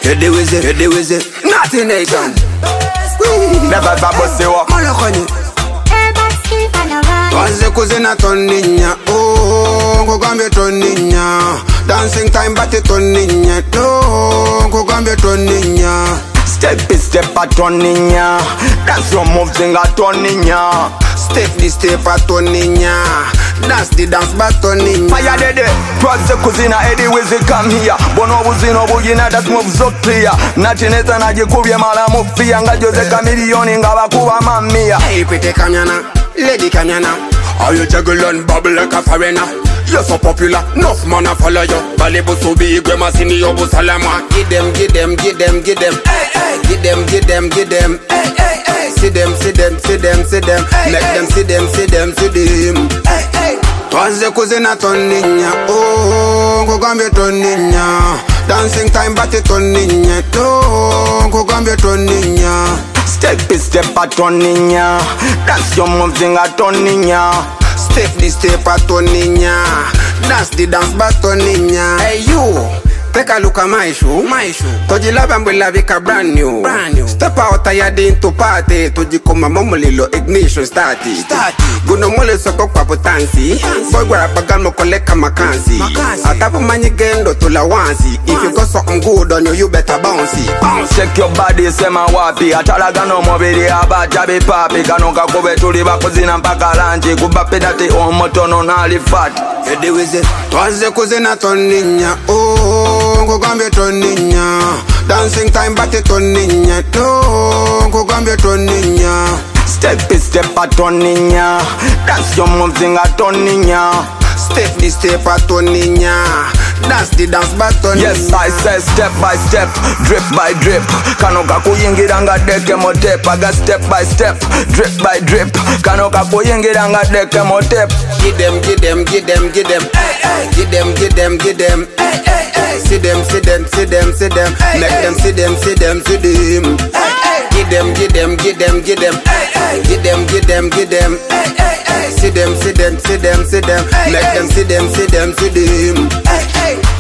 Hit the wizard, nothing Nathan. Never bust you up. Malakani. Twanze kuzina toninya, oh, kugambye toninya. Dancing time bati toninya, oh, kugambye toninya. Step a toninya. Dance your moves sing a toninya. Step a toninya. Dance the dance but toninya. Fire dede, twanze kuzina Eddie Wizzy come here. Bono buzino bugina that move so clear. Nachineta najikubye mala mufia. Nga Jose Chameleone nga bakuba mamia. Hey pretty kanyana, lady kanyana. How you juggle and bubble like a foreigner? You're so popular, enough man a follow you. Balibu so big, we must see you salama. Give them. Hey, hey. Give them. Hey, hey, hey. See them. Hey, make them see them. Hey, hey. Twanze kuzina toninya, oh, kugambye toninya. Dancing time bati toninya, oh, kugambye toninya. Step a toninya. Dance your moves sing a toninya. Step a toninya. Dance the dance but toninya. Hey you, take a look at my shoe. Toji lava mbwela vika brand new. Step out tired into party. Toji kuma momolilo ignition starty. Guno mole soko kwa putansi. Boy gwara bagal mo koleka makansi. Atapo manyigendo tula wansi. If you got something good on you, you better bounce. Shake your body sema wapi. Atalaga no mobili abacha bipapi. Kano kakube tuli bakuzina mpaka lanchi. Kubape dati omotono nali fat. Eddie Wizzy, twanze kuzina toninya, oh, kugambye toninya. Dancing time bati toninya, oh, kugambye toninya. Step a toninya. Dance your moves sing a toninya. Step a toninya. Dance the dance but toninya. Yes, I say step by step, drip by drip. Kanoka kuyingiranga deke motep. I got step by step, drip by drip. Kanoka kuyingiranga deke motep. Give them. Hey, hey. Give them. Hey, hey, hey. See them. Hey, make them see them. Hey, hey. Give them. Hey, hey. Give them. Hey, hey, hey. See them. Make them see them. Hey, hey.